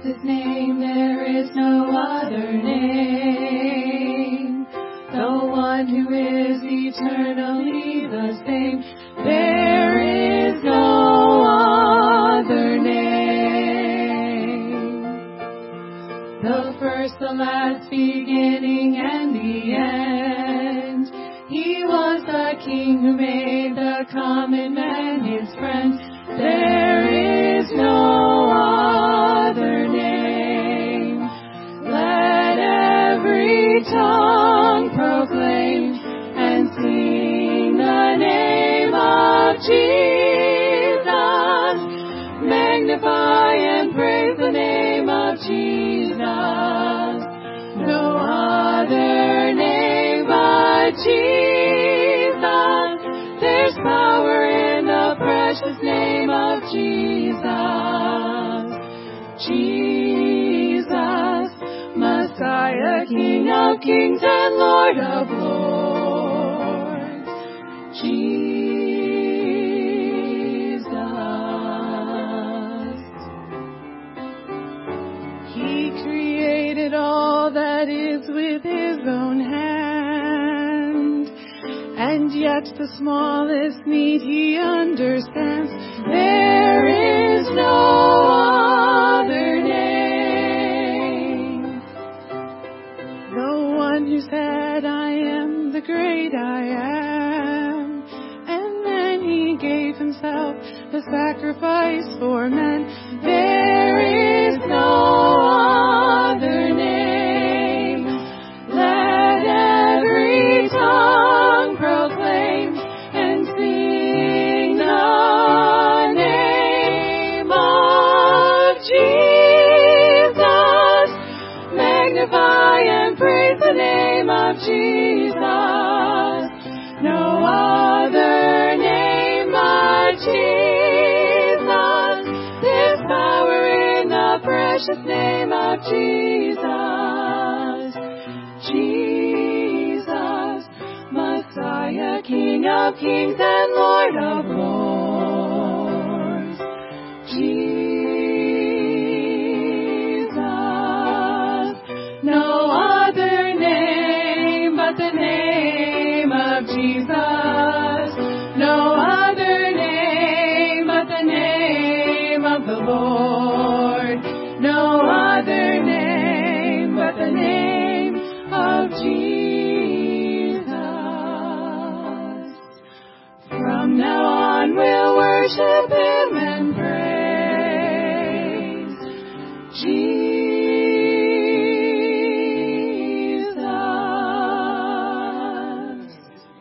His name, there is no other name. The one who is eternally the same. There is no other name. The first, the last, beginning and the end. He was the King who made the common man His friend. There is no other name. Let every tongue proclaim and sing the name of Jesus. Magnify and praise the name of Jesus. No other name but Jesus. There's power in the precious name of Jesus. Jesus, Messiah, King of kings and Lord of lords. Jesus. He created all that is with His own hand, and yet the smallest need He understands. There is no other name. The one who said, I am the great I am, and then He gave Himself the sacrifice for men. There is no other name. Let every tongue proclaim and sing the name of Jesus. Magnify and praise the name of Jesus. No other name but Jesus. There's power in the precious name of Jesus. Jesus, Messiah, King of kings and Lord of lords. Jesus, no other name but the name of Jesus. No other name but the name of the Lord. No other name but the name of Jesus. From now on we'll worship Him and praise Jesus.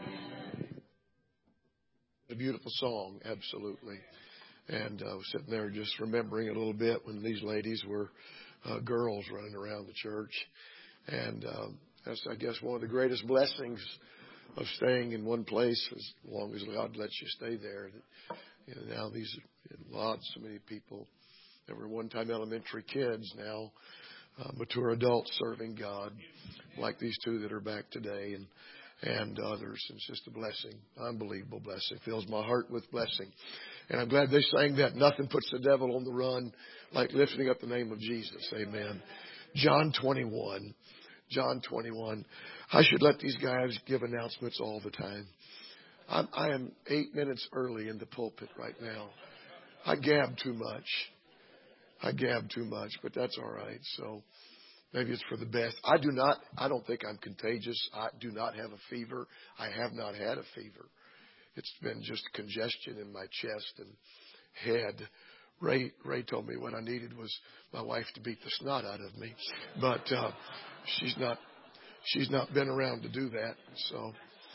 A beautiful song, absolutely. And I was sitting there just remembering a little bit when these ladies were girls running around the church. And that's, I guess, one of the greatest blessings of staying in one place as long as God lets you stay there. You know, now these so many people that were one time elementary kids now mature adults serving God, like these two that are back today and others. It's just a blessing, unbelievable blessing. Fills my heart with blessing. And I'm glad they sang that. Nothing puts the devil on the run like lifting up the name of Jesus. Amen. John 21. John 21. I should let these guys give announcements all the time. I am 8 minutes early in the pulpit right now. I gab too much, but that's all right. So maybe it's for the best. I don't think I'm contagious. I do not have a fever. I have not had a fever. It's been just congestion in my chest and head. Ray told me what I needed was my wife to beat the snot out of me, but she's not been around to do that. So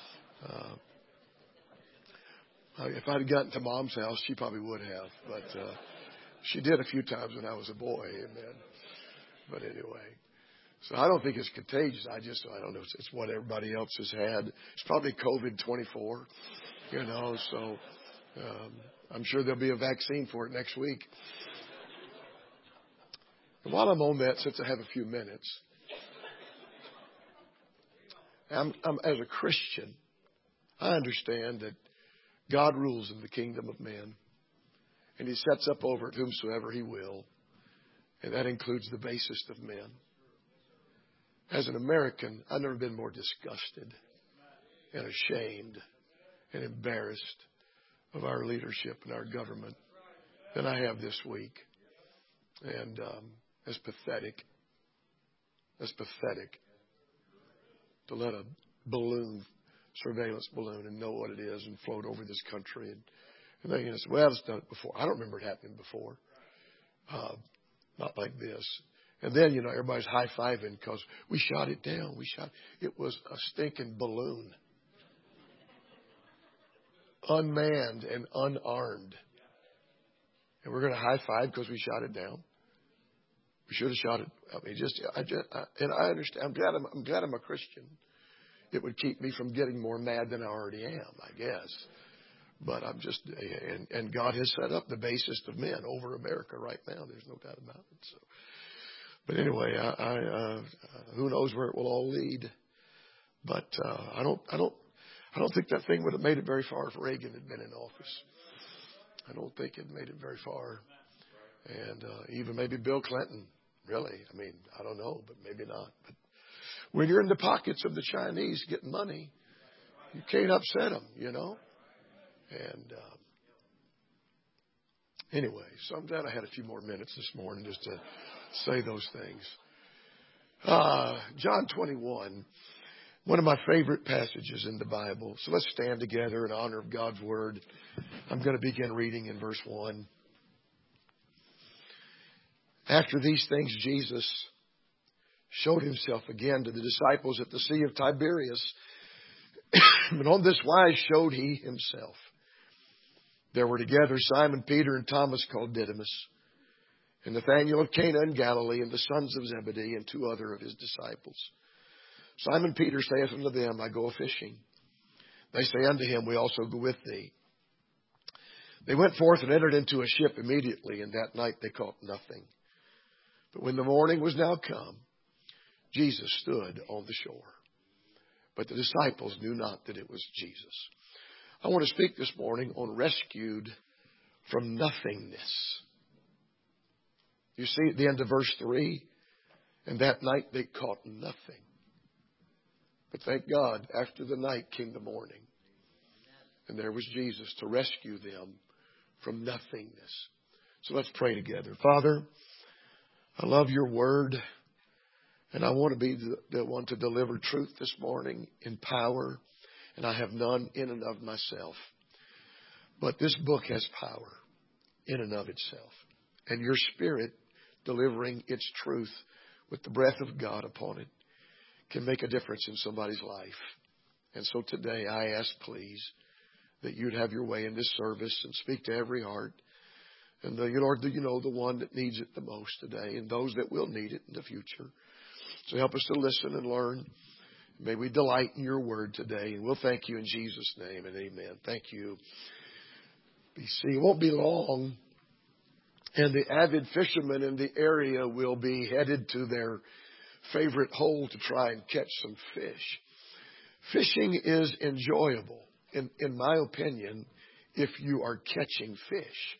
if I'd gotten to Mom's house, she probably would have, but she did a few times when I was a boy. Amen. But anyway, so I don't think it's contagious. I don't know. It's what everybody else has had. It's probably COVID-24. So I'm sure there'll be a vaccine for it next week. And while I'm on that, since I have a few minutes, I'm as a Christian, I understand that God rules in the kingdom of men, and He sets up over it whomsoever He will. And that includes the basest of men. As an American, I've never been more disgusted and ashamed and embarrassed of our leadership and our government than I have this week. And it's pathetic. It's pathetic to let a surveillance balloon, and know what it is and float over this country. And thinking, well, it's done it before. I don't remember it happening before. Not like this. And then, everybody's high-fiving because we shot it down. It was a stinking balloon. Unmanned and unarmed. And we're going to high-five because we shot it down. We should have shot it. And I understand. I'm glad I'm a Christian. It would keep me from getting more mad than I already am, I guess. But I'm just, and God has set up the basest of men over America right now. There's no doubt about it. So, but anyway, who knows where it will all lead? But I don't think that thing would have made it very far if Reagan had been in office. I don't think it made it very far, and even maybe Bill Clinton. Really, I don't know, but maybe not. But when you're in the pockets of the Chinese getting money, you can't upset them, And anyway, so I'm glad I had a few more minutes this morning just to say those things. John 21, one of my favorite passages in the Bible. So let's stand together in honor of God's Word. I'm going to begin reading in verse 1. After these things, Jesus showed himself again to the disciples at the Sea of Tiberias. And on this wise showed he himself. There were together Simon Peter and Thomas called Didymus, and Nathanael of Cana in Galilee, and the sons of Zebedee, and 2 other of his disciples. Simon Peter saith unto them, I go a-fishing. They say unto him, we also go with thee. They went forth and entered into a ship immediately, and that night they caught nothing. But when the morning was now come, Jesus stood on the shore. But the disciples knew not that it was Jesus. I want to speak this morning on rescued from nothingness. You see at the end of verse 3, and that night they caught nothing. But thank God, after the night came the morning. And there was Jesus to rescue them from nothingness. So let's pray together. Father, I love your word. And I want to be the one to deliver truth this morning in power. And I have none in and of myself. But this book has power in and of itself. And your Spirit delivering its truth with the breath of God upon it can make a difference in somebody's life. And so today I ask, please, that you'd have your way in this service and speak to every heart. And Lord, you know the one that needs it the most today and those that will need it in the future. So help us to listen and learn. May we delight in your word today. And we'll thank you in Jesus' name and amen. Thank you. It won't be long. And the avid fishermen in the area will be headed to their favorite hole to try and catch some fish. Fishing is enjoyable, in my opinion, if you are catching fish.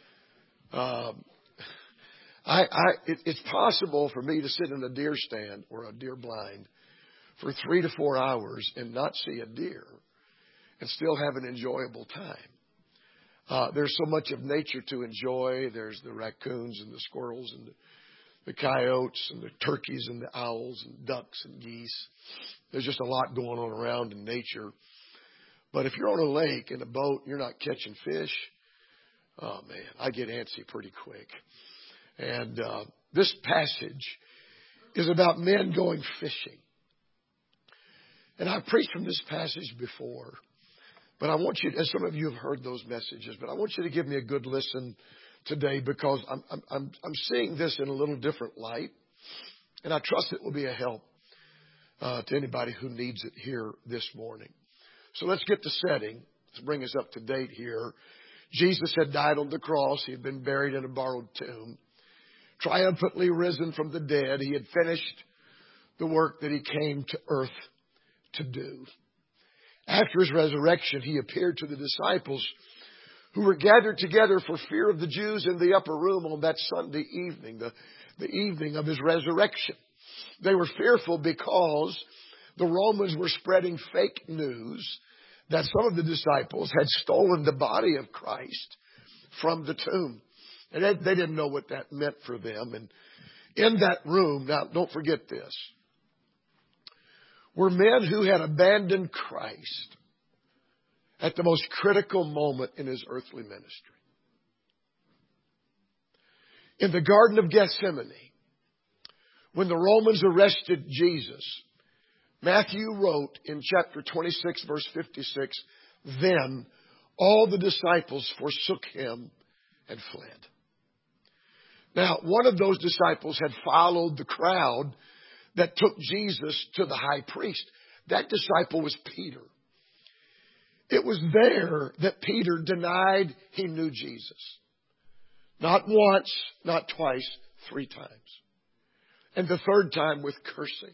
It's possible for me to sit in a deer stand or a deer blind for 3 to 4 hours and not see a deer and still have an enjoyable time. There's so much of nature to enjoy. There's the raccoons and the squirrels and the coyotes and the turkeys and the owls and ducks and geese. There's just a lot going on around in nature. But if you're on a lake in a boat and you're not catching fish, oh man, I get antsy pretty quick. And this passage is about men going fishing. And I've preached from this passage before. But I want you, as some of you have heard those messages, but I want you to give me a good listen today because I'm seeing this in a little different light. And I trust it will be a help to anybody who needs it here this morning. So let's get the setting. Let's bring us up to date here. Jesus had died on the cross. He had been buried in a borrowed tomb. Triumphantly risen from the dead. He had finished the work that he came to earth to do. After his resurrection, he appeared to the disciples who were gathered together for fear of the Jews in the upper room on that Sunday evening. the evening of His resurrection. They were fearful because the Romans were spreading fake news that some of the disciples had stolen the body of Christ from the tomb. And they didn't know what that meant for them. And in that room, now don't forget this, were men who had abandoned Christ at the most critical moment in His earthly ministry. In the Garden of Gethsemane, when the Romans arrested Jesus, Matthew wrote in chapter 26, verse 56, then all the disciples forsook Him and fled. Now, one of those disciples had followed the crowd that took Jesus to the high priest. That disciple was Peter. It was there that Peter denied he knew Jesus. Not once, not twice, 3 times. And the third time with cursing.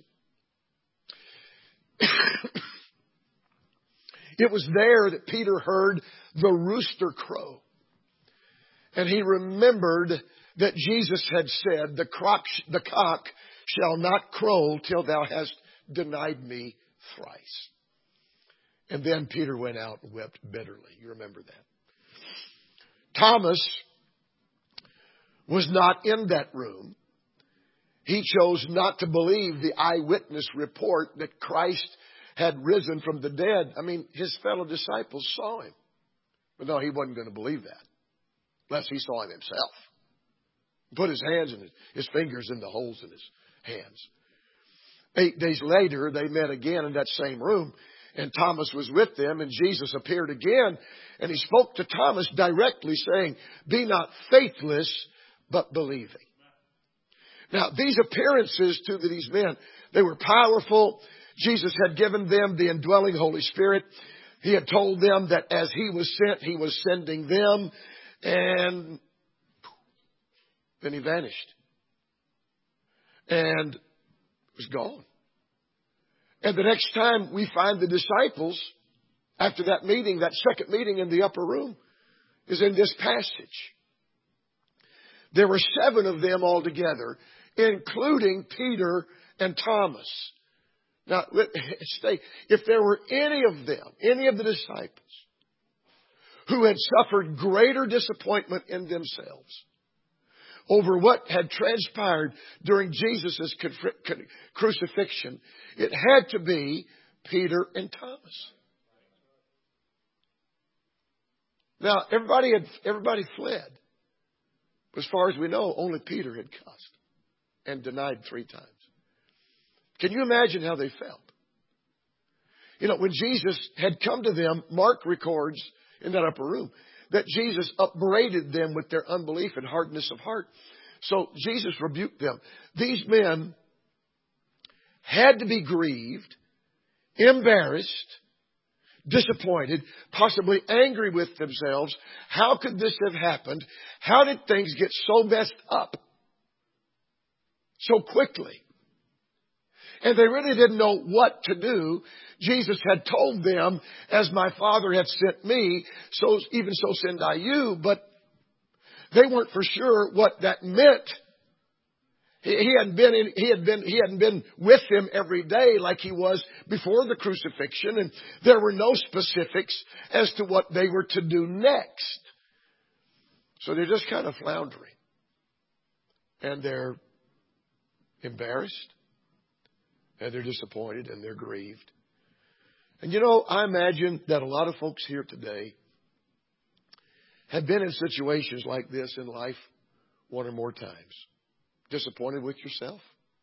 It was there that Peter heard the rooster crow. And he remembered that Jesus had said, the cock shall not crow till thou hast denied me thrice. And then Peter went out and wept bitterly. You remember that. Thomas was not in that room. He chose not to believe the eyewitness report that Christ had risen from the dead. I mean, his fellow disciples saw Him. But no, he wasn't going to believe that unless he saw Him himself. Put his hands and his fingers in the holes in his hands. 8 days later, they met again in that same room, and Thomas was with them, and Jesus appeared again, and He spoke to Thomas directly, saying, be not faithless, but believing. Now, these appearances to these men, they were powerful. Jesus had given them the indwelling Holy Spirit. He had told them that as He was sent, He was sending them, and then He vanished and was gone. And the next time we find the disciples after that meeting, that second meeting in the upper room, is in this passage. There were 7 of them altogether, including Peter and Thomas. Now, if there were any of them, any of the disciples, who had suffered greater disappointment in themselves over what had transpired during Jesus' crucifixion, it had to be Peter and Thomas. Now, everybody fled. As far as we know, only Peter had cussed and denied 3 times. Can you imagine how they felt? You know, when Jesus had come to them, Mark records in that upper room that Jesus upbraided them with their unbelief and hardness of heart. So Jesus rebuked them. These men had to be grieved, embarrassed, disappointed, possibly angry with themselves. How could this have happened? How did things get so messed up so quickly? And they really didn't know what to do. Jesus had told them, as my Father had sent me, so even so send I you. But they weren't for sure what that meant. He hadn't been with them every day like He was before the crucifixion, and there were no specifics as to what they were to do next. So they're just kind of floundering. And they're embarrassed, and they're disappointed, and they're grieved. And you know, I imagine that a lot of folks here today have been in situations like this in life 1 or more times. Disappointed with yourself,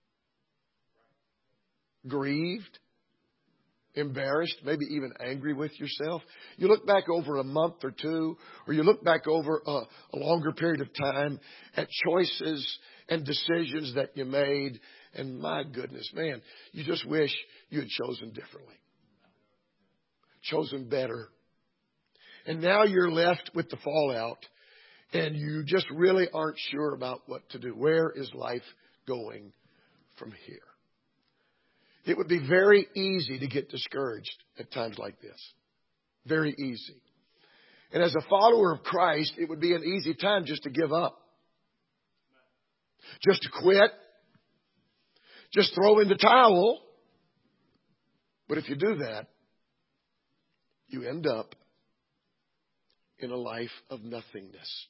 grieved, embarrassed, maybe even angry with yourself. You look back over a month or 2, or you look back over a longer period of time at choices and decisions that you made, and my goodness, man, you just wish you had chosen differently, chosen better. And now you're left with the fallout, and you just really aren't sure about what to do. Where is life going from here? It would be very easy to get discouraged at times like this. Very easy. And as a follower of Christ, it would be an easy time just to give up. just to quit, just throw in the towel. But if you do that, you end up in a life of nothingness.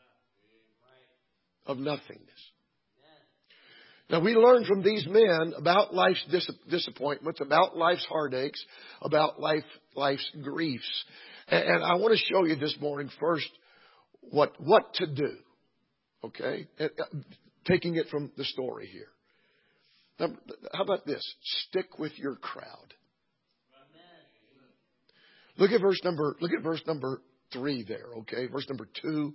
Of nothingness. Now, we learn from these men about life's disappointments, about life's heartaches, about life's griefs. And I want to show you this morning first what to do. Okay? Taking it from the story here. Now, how about this? Stick with your crowd. Look at verse number 3 there, okay? Verse 2.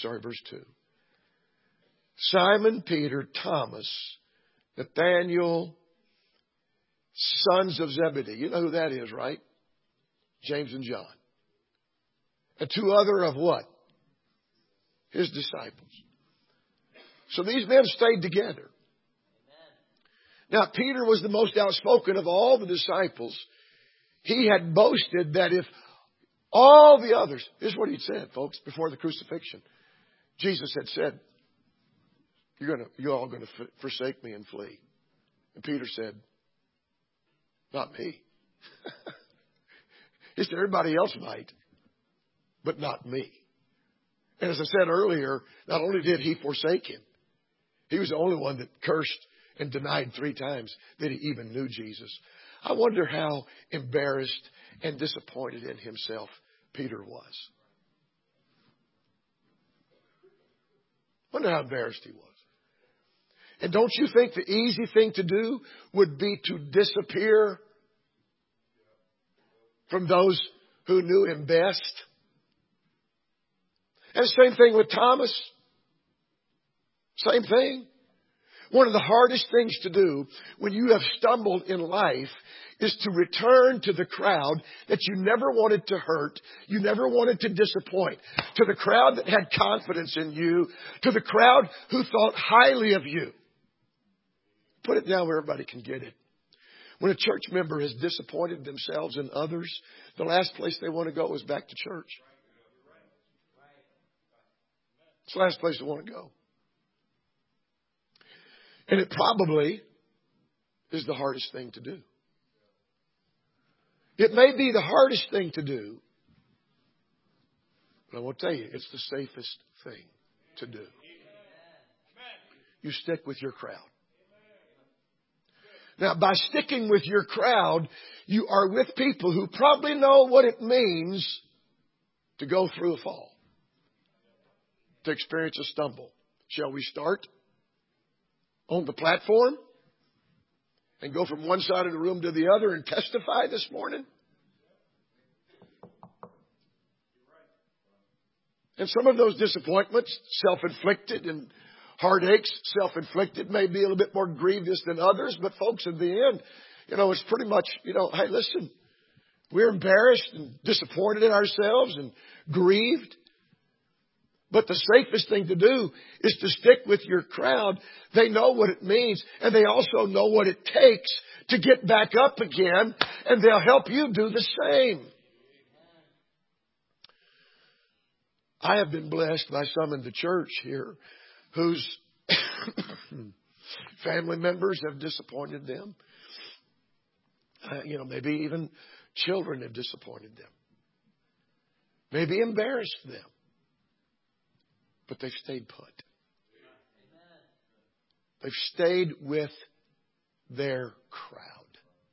Simon, Peter, Thomas, Nathaniel, sons of Zebedee. You know who that is, right? James and John. And 2 other of what? His disciples. So these men stayed together. Now, Peter was the most outspoken of all the disciples. He had boasted that if all the others, this is what he'd said, folks, before the crucifixion. Jesus had said, you're all going to forsake me and flee. And Peter said, not me. He said, everybody else might, but not me. And as I said earlier, not only did he forsake him, he was the only one that cursed and denied 3 times that he even knew Jesus. I wonder how embarrassed and disappointed in himself Peter was. Wonder how embarrassed he was. And don't you think the easy thing to do would be to disappear from those who knew him best? And the same thing with Thomas. Same thing. One of the hardest things to do when you have stumbled in life is to return to the crowd that you never wanted to hurt, you never wanted to disappoint, to the crowd that had confidence in you, to the crowd who thought highly of you. Put it down where everybody can get it. When a church member has disappointed themselves and others, the last place they want to go is back to church. It's the last place they want to go. And it probably is the hardest thing to do. It may be the hardest thing to do, but I will tell you, it's the safest thing to do. You stick with your crowd. Now, by sticking with your crowd, you are with people who probably know what it means to go through a fall, to experience a stumble. Shall we start on the platform and go from one side of the room to the other and testify this morning? And some of those disappointments, self-inflicted, and heartaches, self-inflicted, may be a little bit more grievous than others. But folks, in the end, it's pretty much, hey, listen, we're embarrassed and disappointed in ourselves and grieved. But the safest thing to do is to stick with your crowd. They know what it means, and they also know what it takes to get back up again, and they'll help you do the same. I have been blessed by some in the church here whose family members have disappointed them. Maybe even children have disappointed them. Maybe embarrassed them. But they've stayed put. They've stayed with their crowd.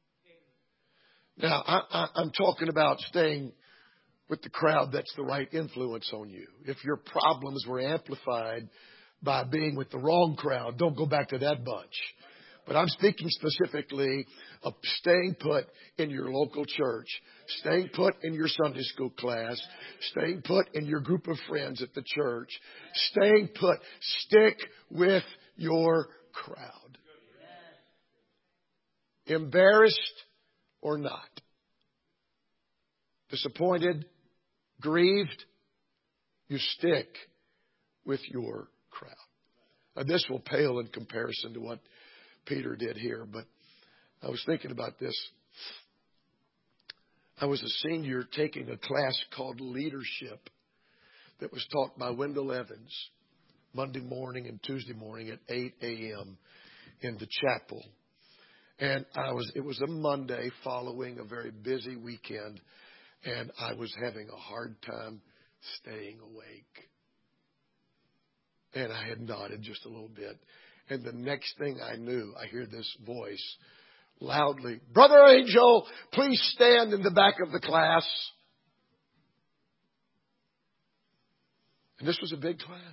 Now, I'm talking about staying with the crowd that's the right influence on you. If your problems were amplified by being with the wrong crowd, don't go back to that bunch. But I'm speaking specifically of staying put in your local church, staying put in your Sunday school class, staying put in your group of friends at the church, staying put. Stick with your crowd. Embarrassed or not, disappointed, grieved, you stick with your crowd. Now, this will pale in comparison to what Peter did here, but I was thinking about this. I was a senior taking a class called Leadership that was taught by Wendell Evans. Monday morning and Tuesday morning at 8 a.m. in the chapel. And it was a Monday following a very busy weekend, and I was having a hard time staying awake. And I had nodded just a little bit. And the next thing I knew, I hear this voice loudly, "Brother Angel, please stand in the back of the class." And this was a big class.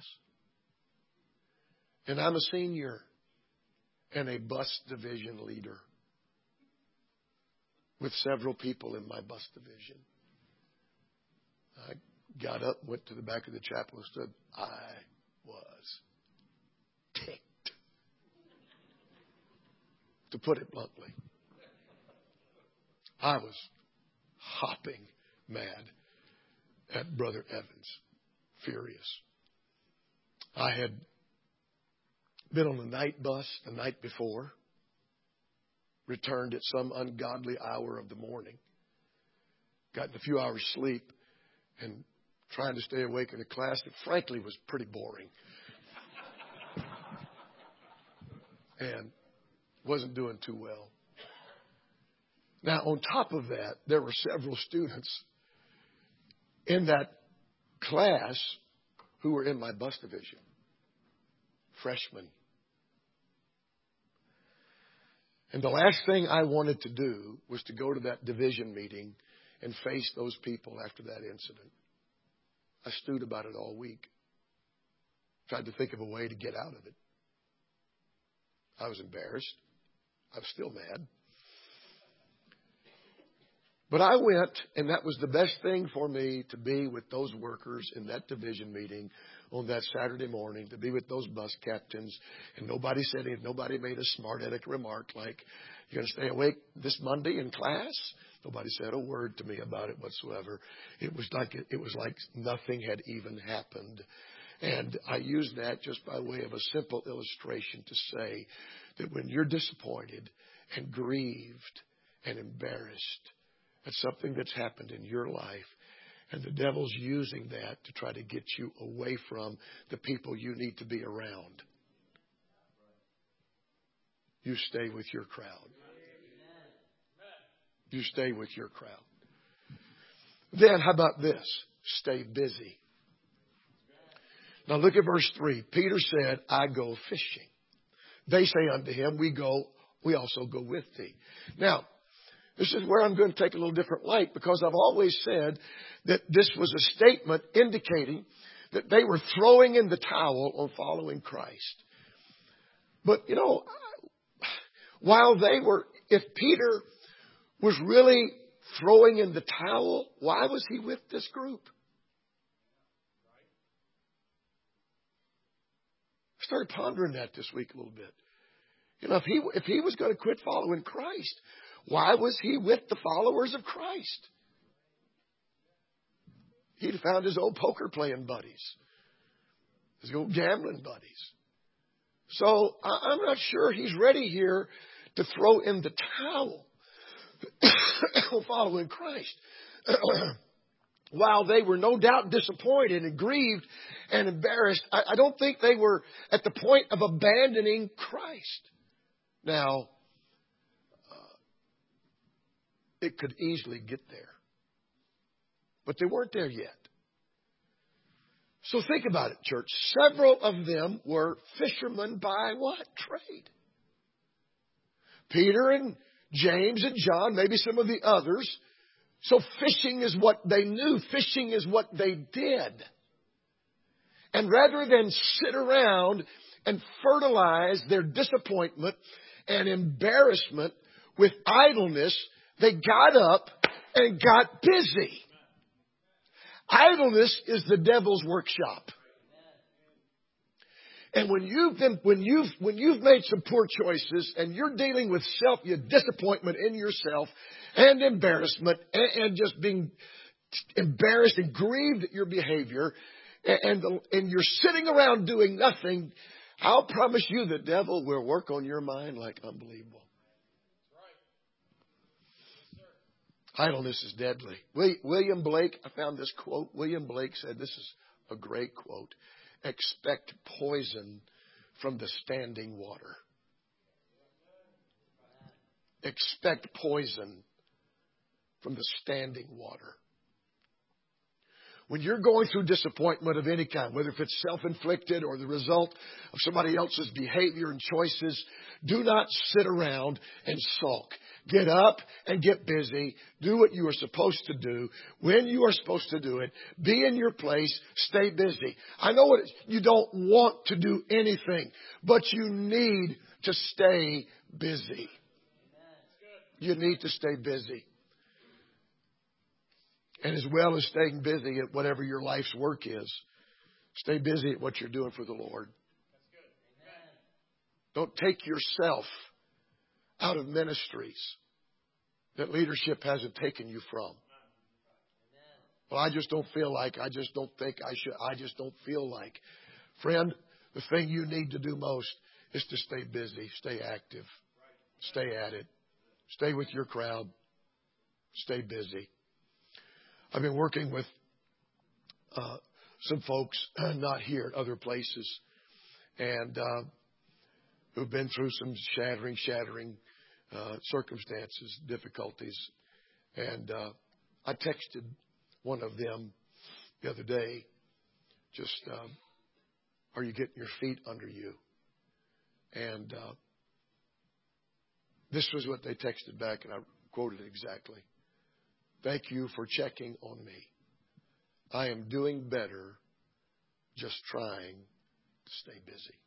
And I'm a senior and a bus division leader with several people in my bus division. I got up, went to the back of the chapel and stood. I was ticked, to put it bluntly. I was hopping mad at Brother Evans, furious. I had been on the night bus the night before, returned at some ungodly hour of the morning, gotten a few hours sleep, and trying to stay awake in a class that frankly was pretty boring. And wasn't doing too well. Now, on top of that, there were several students in that class who were in my bus division. Freshmen. And the last thing I wanted to do was to go to that division meeting and face those people after that incident. I stewed about it all week. Tried to think of a way to get out of it. I was embarrassed. I was still mad. But I went, and that was the best thing for me, to be with those workers in that division meeting on that Saturday morning, to be with those bus captains. And nobody said anything. Nobody made a smart aleck remark like, "You're going to stay awake this Monday in class?" Nobody said a word to me about it whatsoever. It was like nothing had even happened. And I use that just by way of a simple illustration to say that when you're disappointed and grieved and embarrassed at something that's happened in your life, and the devil's using that to try to get you away from the people you need to be around, you stay with your crowd. You stay with your crowd. Then, how about this? Stay busy. Now look at verse 3. Peter said, "I go fishing." They say unto him, we also go with thee. Now, this is where I'm going to take a little different light, because I've always said that this was a statement indicating that they were throwing in the towel on following Christ. But, while if Peter was really throwing in the towel, why was he with this group? I started pondering that this week a little bit. If he was going to quit following Christ, why was he with the followers of Christ? He'd found his old poker playing buddies, his old gambling buddies. So I'm not sure he's ready here to throw in the towel following Christ. While they were no doubt disappointed and grieved and embarrassed, I don't think they were at the point of abandoning Christ. Now, it could easily get there. But they weren't there yet. So think about it, church. Several of them were fishermen by what? Trade. Peter and James and John, maybe some of the others. So fishing is what they knew. Fishing is what they did. And rather than sit around and fertilize their disappointment and embarrassment with idleness, they got up and got busy. Idleness is the devil's workshop. And when you've made some poor choices and you're dealing with your disappointment in yourself and embarrassment and just being embarrassed and grieved at your behavior, and you're sitting around doing nothing, I'll promise you the devil will work on your mind like unbelievable. Idleness is deadly. William Blake, I found this quote. William Blake said, this is a great quote. expect poison from the standing water. Expect poison from the standing water. When you're going through disappointment of any kind, whether if it's self-inflicted or the result of somebody else's behavior and choices, do not sit around and sulk. Get up and get busy. Do what you are supposed to do when you are supposed to do it. Be in your place. Stay busy. I know you don't want to do anything, but you need to stay busy. You need to stay busy. And as well as staying busy at whatever your life's work is, stay busy at what you're doing for the Lord. Don't take yourself out of ministries that leadership hasn't taken you from. Well, I just don't feel like, I just don't think I should, I just don't feel like. Friend, the thing you need to do most is to stay busy, stay active, stay at it, stay with your crowd, stay busy. I've been working with some folks, not here, at other places, and who've been through some shattering circumstances, difficulties. And I texted one of them the other day, just, are you getting your feet under you? And this was what they texted back, and I quoted it exactly. Thank you for checking on me. I am doing better, just trying to stay busy.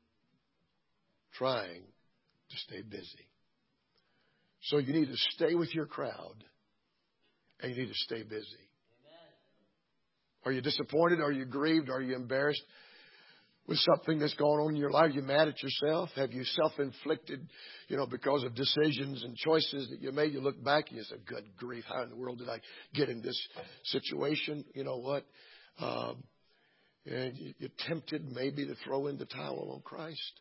Trying to stay busy. So you need to stay with your crowd, and you need to stay busy. Amen. Are you disappointed? Are you grieved? Are you embarrassed with something that's going on in your life? Are you mad at yourself? Have you self-inflicted, because of decisions and choices that you made? You look back and you say, good grief, how in the world did I get in this situation? You know what? And you're tempted maybe to throw in the towel on Christ.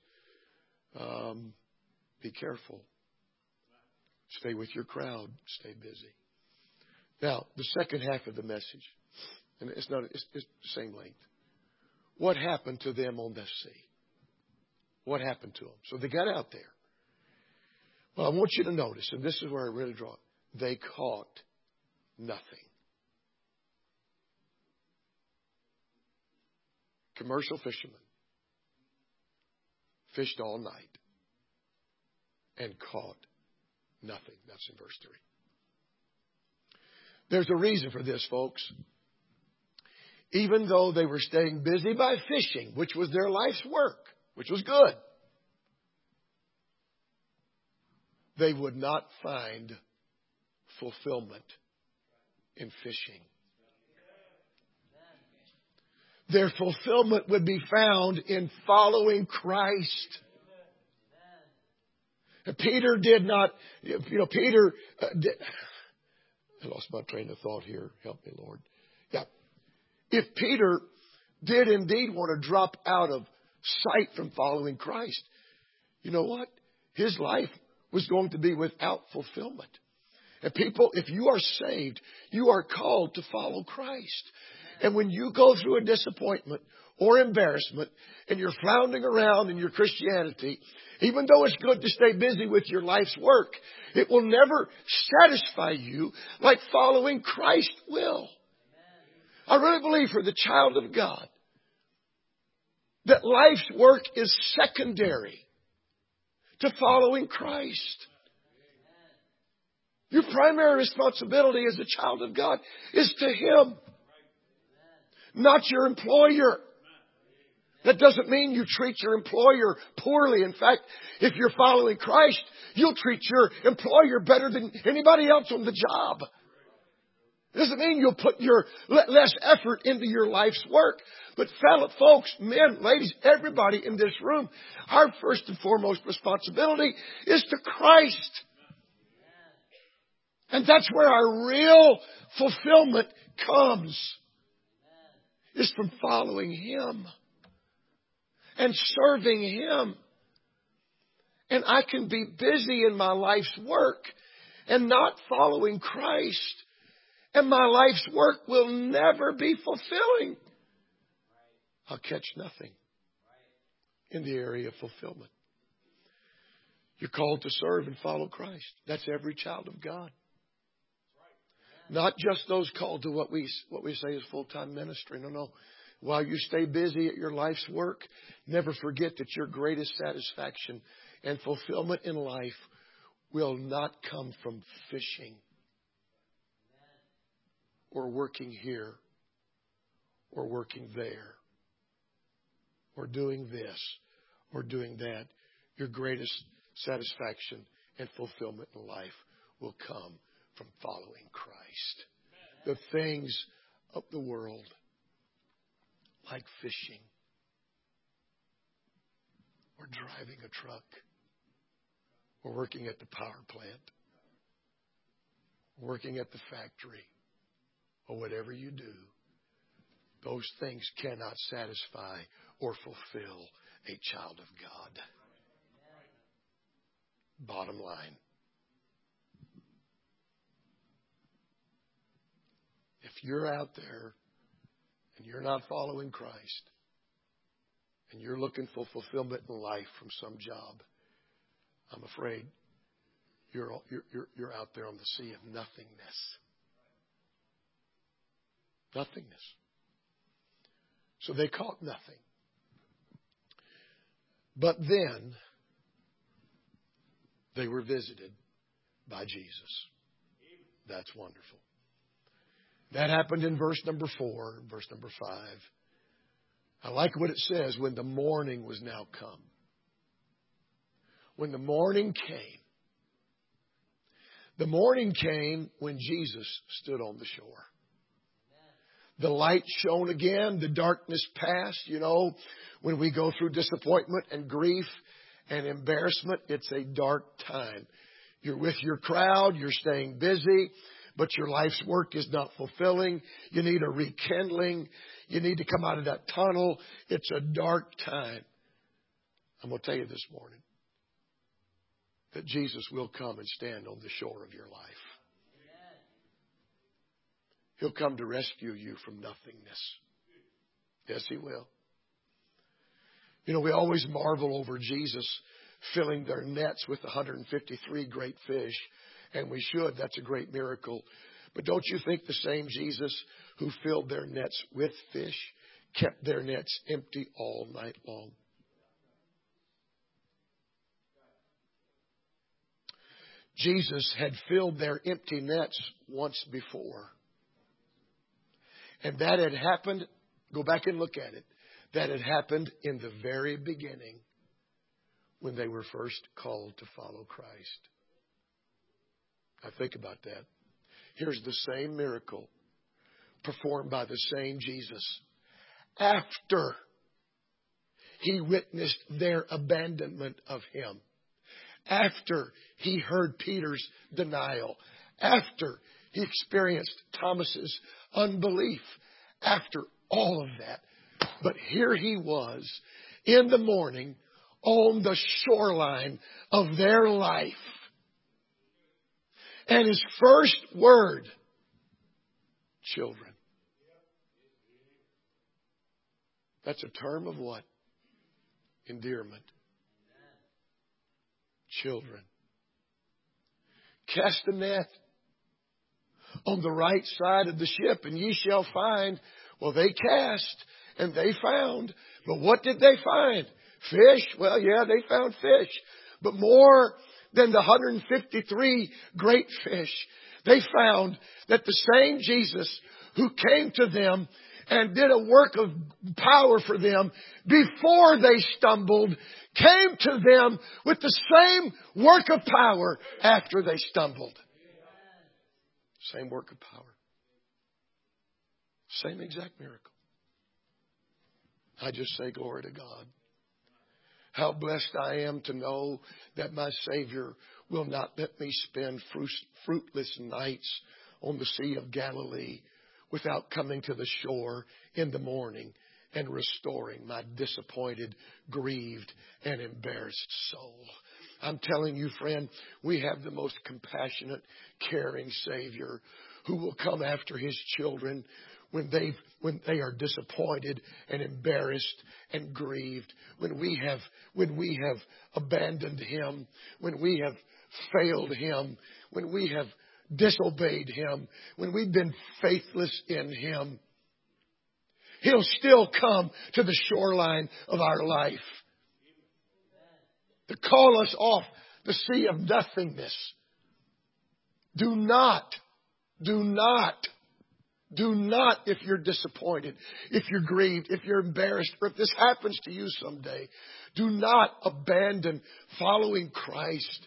Be careful. Stay with your crowd. Stay busy. Now, the second half of the message, and it's the same length. What happened to them on the sea? What happened to them? So they got out there. Well, I want you to notice, and this is where I really draw it. They caught nothing. Commercial fishermen fished all night and caught nothing. That's in verse 3. There's a reason for this, folks. Even though they were staying busy by fishing, which was their life's work, which was good, they would not find fulfillment in fishing. Their fulfillment would be found in following Christ. And Peter did not, Peter did. I lost my train of thought here. Help me, Lord. Yeah. If Peter did indeed want to drop out of sight from following Christ, you know what? His life was going to be without fulfillment. And people, if you are saved, you are called to follow Christ. And when you go through a disappointment or embarrassment and you're floundering around in your Christianity, even though it's good to stay busy with your life's work, it will never satisfy you like following Christ will. I really believe for the child of God that life's work is secondary to following Christ. Your primary responsibility as a child of God is to Him, not your employer. That doesn't mean you treat your employer poorly. In fact, if you're following Christ, you'll treat your employer better than anybody else on the job. It doesn't mean you'll put your less effort into your life's work. But fellow folks, men, ladies, everybody in this room, our first and foremost responsibility is to Christ. And that's where our real fulfillment comes. Is from following Him and serving Him. And I can be busy in my life's work and not following Christ. And my life's work will never be fulfilling. I'll catch nothing in the area of fulfillment. You're called to serve and follow Christ. That's every child of God. Not just those called to what we say is full-time ministry. No. While you stay busy at your life's work, never forget that your greatest satisfaction and fulfillment in life will not come from fishing or working here or working there or doing this or doing that. Your greatest satisfaction and fulfillment in life will come from following Christ. The things of the world, like fishing or driving a truck or working at the power plant, working at the factory, or whatever you do, those things cannot satisfy or fulfill a child of God. Bottom line. If you're out there and you're not following Christ and you're looking for fulfillment in life from some job, I'm afraid you're out there on the sea of nothingness. Nothingness. So they caught nothing. But then they were visited by Jesus. That's wonderful. That happened in verse number 4, verse number 5. I like what it says, when the morning was now come. When the morning came. The morning came when Jesus stood on the shore. The light shone again. The darkness passed. You know, when we go through disappointment and grief and embarrassment, it's a dark time. You're with your crowd. You're staying busy. But your life's work is not fulfilling. You need a rekindling. You need to come out of that tunnel. It's a dark time. I'm going to tell you this morning that Jesus will come and stand on the shore of your life. He'll come to rescue you from nothingness. Yes, He will. You know, we always marvel over Jesus filling their nets with 153 great fish. And we should. That's a great miracle. But don't you think the same Jesus who filled their nets with fish kept their nets empty all night long? Jesus had filled their empty nets once before. And that had happened, go back and look at it, that had happened in the very beginning when they were first called to follow Christ. Now think about that. Here's the same miracle performed by the same Jesus after He witnessed their abandonment of Him, after He heard Peter's denial, after He experienced Thomas's unbelief, after all of that. But here He was in the morning on the shoreline of their life. And His first word, children. That's a term of what? Endearment. Children. Cast the net on the right side of the ship and ye shall find. Well, they cast and they found. But what did they find? Fish? Well, yeah, they found fish. But more than the 153 great fish, they found that the same Jesus who came to them and did a work of power for them before they stumbled, came to them with the same work of power after they stumbled. Same work of power. Same exact miracle. I just say glory to God. How blessed I am to know that my Savior will not let me spend fruitless nights on the Sea of Galilee without coming to the shore in the morning and restoring my disappointed, grieved, and embarrassed soul. I'm telling you, friend, we have the most compassionate, caring Savior who will come after His children when they are disappointed and embarrassed and grieved, when we have abandoned Him, when we have failed Him, when we have disobeyed Him, when we've been faithless in Him, He'll still come to the shoreline of our life to call us off the sea of nothingness. Do not, if you're disappointed, if you're grieved, if you're embarrassed, or if this happens to you someday, do not abandon following Christ.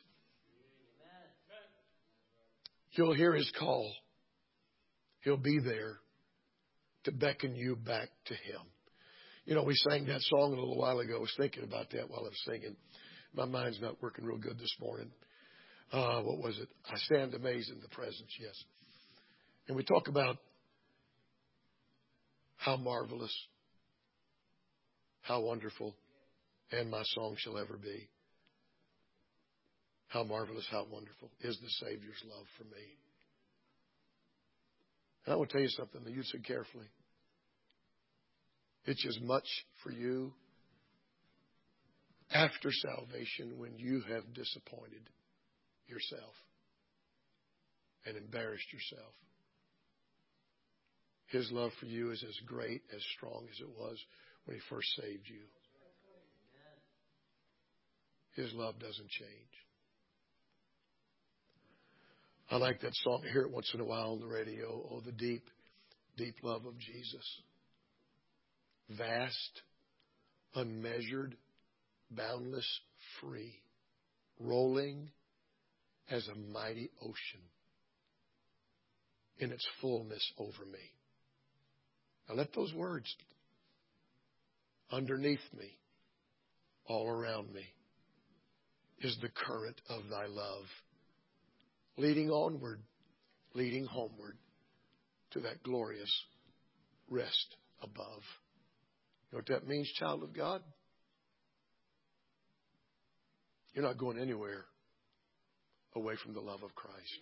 You'll hear His call. He'll be there to beckon you back to Him. You know, we sang that song a little while ago. I was thinking about that while I was singing. My mind's not working real good this morning. What was it? I stand amazed in the presence, yes. And we talk about how marvelous, how wonderful, and my song shall ever be. How marvelous, how wonderful is the Savior's love for me. And I want to tell you something that you listen carefully. It's as much for you after salvation when you have disappointed yourself and embarrassed yourself. His love for you is as great, as strong as it was when He first saved you. His love doesn't change. I like that song. I hear it once in a while on the radio. Oh, the deep, deep love of Jesus. Vast, unmeasured, boundless, free, rolling as a mighty ocean in its fullness over me. Now let those words underneath me, all around me, is the current of thy love, leading onward, leading homeward to that glorious rest above. You know what that means, child of God? You're not going anywhere away from the love of Christ.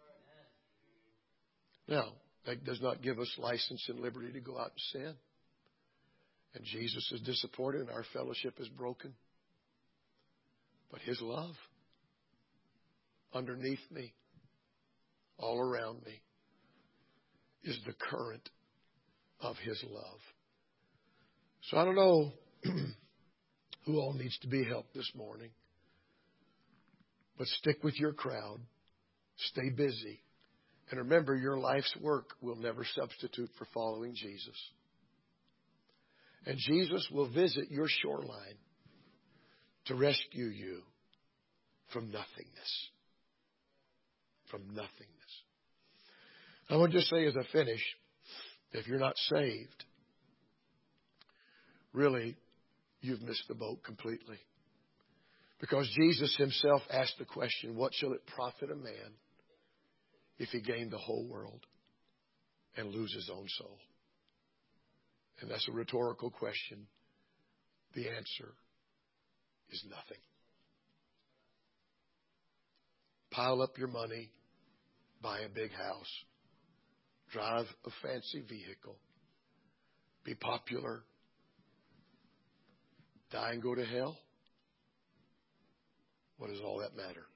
Now, that does not give us license and liberty to go out and sin. And Jesus is disappointed and our fellowship is broken. But His love underneath me, all around me, is the current of His love. So I don't know who all needs to be helped this morning. But stick with your crowd. Stay busy. And remember, your life's work will never substitute for following Jesus. And Jesus will visit your shoreline to rescue you from nothingness. From nothingness. I want to just say as I finish, if you're not saved, really, you've missed the boat completely. Because Jesus Himself asked the question, what shall it profit a man if he gained the whole world and lose his own soul? And that's a rhetorical question. The answer is nothing. Pile up your money, buy a big house, drive a fancy vehicle, be popular, die and go to hell? What does all that matter?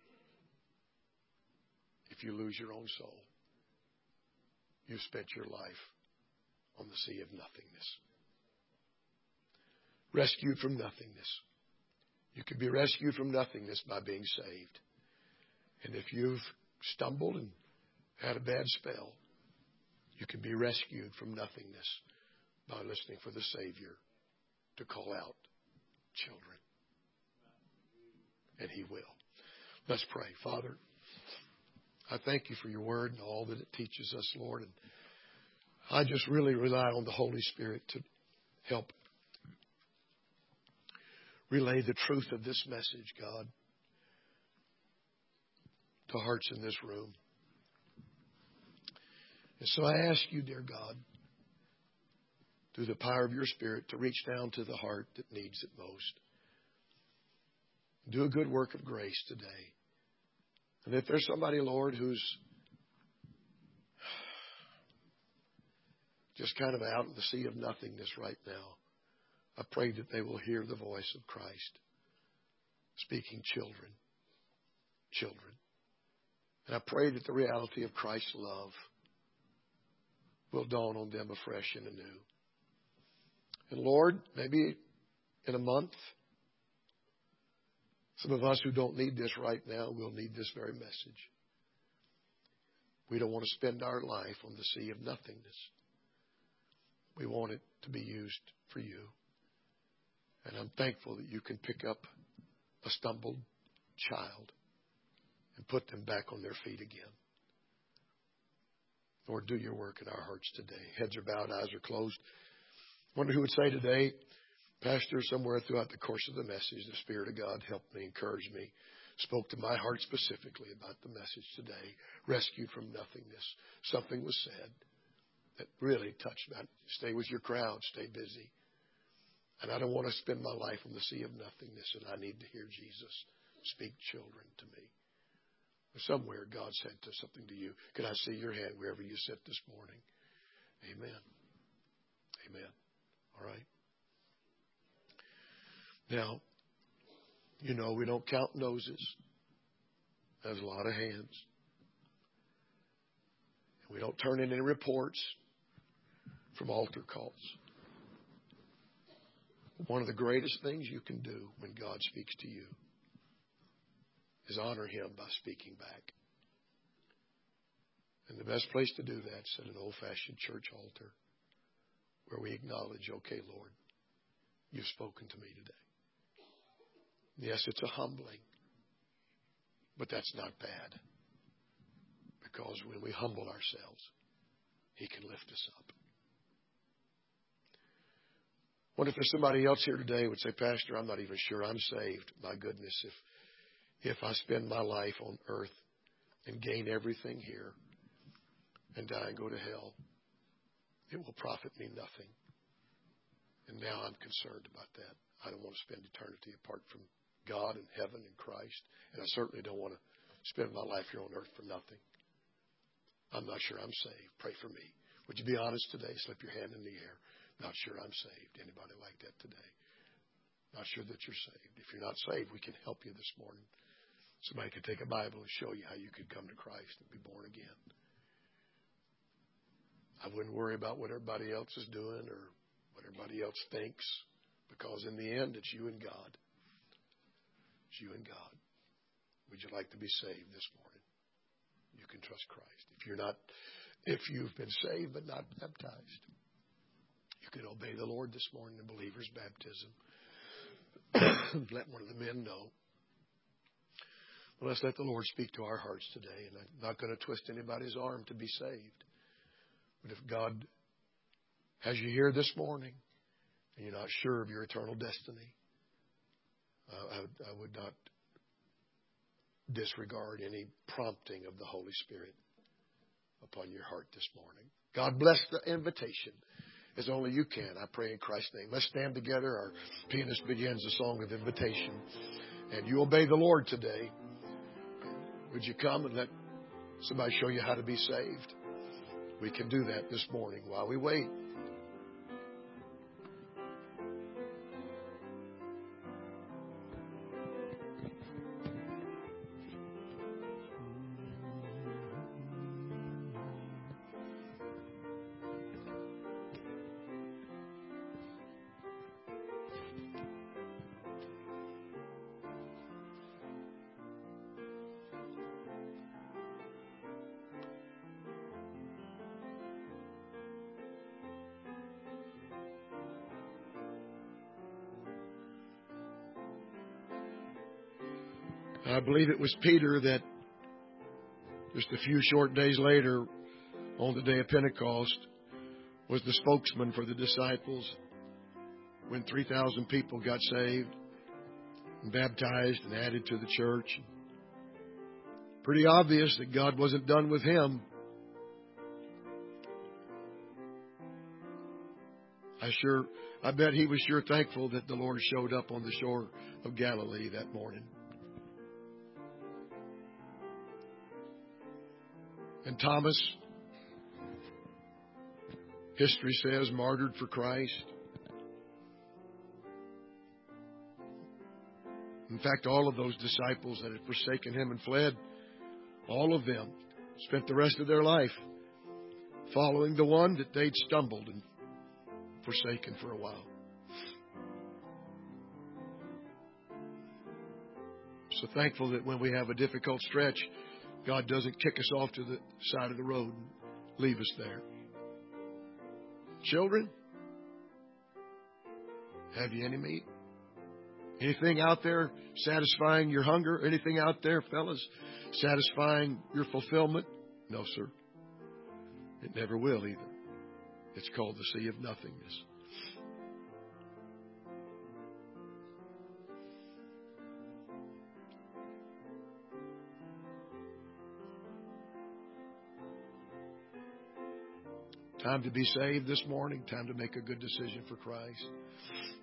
If you lose your own soul, you've spent your life on the sea of nothingness. Rescued from nothingness. You can be rescued from nothingness by being saved. And if you've stumbled and had a bad spell, you can be rescued from nothingness by listening for the Savior to call out, children. And He will. Let's pray. Father, I thank You for Your word and all that it teaches us, Lord. And I just really rely on the Holy Spirit to help relay the truth of this message, God, to hearts in this room. And so I ask You, dear God, through the power of Your Spirit, to reach down to the heart that needs it most. Do a good work of grace today. And if there's somebody, Lord, who's just kind of out in the sea of nothingness right now. I pray that they will hear the voice of Christ speaking, children. And I pray that the reality of Christ's love will dawn on them afresh and anew. And Lord, maybe in a month, some of us who don't need this right now will need this very message. We don't want to spend our life on the sea of nothingness. We want it to be used for you. And I'm thankful that you can pick up a stumbled child and put them back on their feet again. Lord, do your work in our hearts today. Heads are bowed, eyes are closed. I wonder who would say today, Pastor, somewhere throughout the course of the message, the Spirit of God helped me, encouraged me, spoke to my heart specifically about the message today, rescued from nothingness. Something was said that really touched me. Stay with your crowd, stay busy. And I don't want to spend my life on the sea of nothingness, and I need to hear Jesus speak children to me. Somewhere God said something to you. Can I see your hand wherever you sit this morning? Amen. Amen. All right. Now, you know, we don't count noses. There's a lot of hands. And we don't turn in any reports from altar calls. One of the greatest things you can do when God speaks to you is honor Him by speaking back. And the best place to do that is at an old-fashioned church altar where we acknowledge, okay, Lord, you've spoken to me today. Yes, it's a humbling, but that's not bad. Because when we humble ourselves, He can lift us up. What if there's somebody else here today who would say, Pastor, I'm not even sure I'm saved. My goodness, if I spend my life on earth and gain everything here and die and go to hell, it will profit me nothing. And now I'm concerned about that. I don't want to spend eternity apart from God and heaven and Christ. And I certainly don't want to spend my life here on earth for nothing. I'm not sure I'm saved. Pray for me. Would you be honest today? Slip your hand in the air. Not sure I'm saved. Anybody like that today? Not sure that you're saved. If you're not saved, we can help you this morning. Somebody could take a Bible and show you how you could come to Christ and be born again. I wouldn't worry about what everybody else is doing or what everybody else thinks, because in the end, it's you and God. It's you and God. Would you like to be saved this morning? You can trust Christ. If you've been saved but not baptized, you can obey the Lord this morning in believer's baptism. Let one of the men know. Well, let's let the Lord speak to our hearts today. And I'm not going to twist anybody's arm to be saved. But if God has you here this morning and you're not sure of your eternal destiny, I would not disregard any prompting of the Holy Spirit upon your heart this morning. God bless the invitation as only you can. I pray in Christ's name. Let's stand together. Our pianist begins a song of invitation. And you obey the Lord today. Would you come and let somebody show you how to be saved? We can do that this morning while we wait. I believe it was Peter that just a few short days later, on the day of Pentecost, was the spokesman for the disciples when 3,000 people got saved and baptized and added to the church. Pretty obvious that God wasn't done with him. I bet he was sure thankful that the Lord showed up on the shore of Galilee that morning. And Thomas, history says, martyred for Christ. In fact, all of those disciples that had forsaken Him and fled, all of them spent the rest of their life following the one that they'd stumbled and forsaken for a while. So thankful that when we have a difficult stretch, God doesn't kick us off to the side of the road and leave us there. Children, have you any meat? Anything out there satisfying your hunger? Anything out there, fellas, satisfying your fulfillment? No, sir. It never will either. It's called the sea of nothingness. Time to be saved this morning. Time to make a good decision for Christ.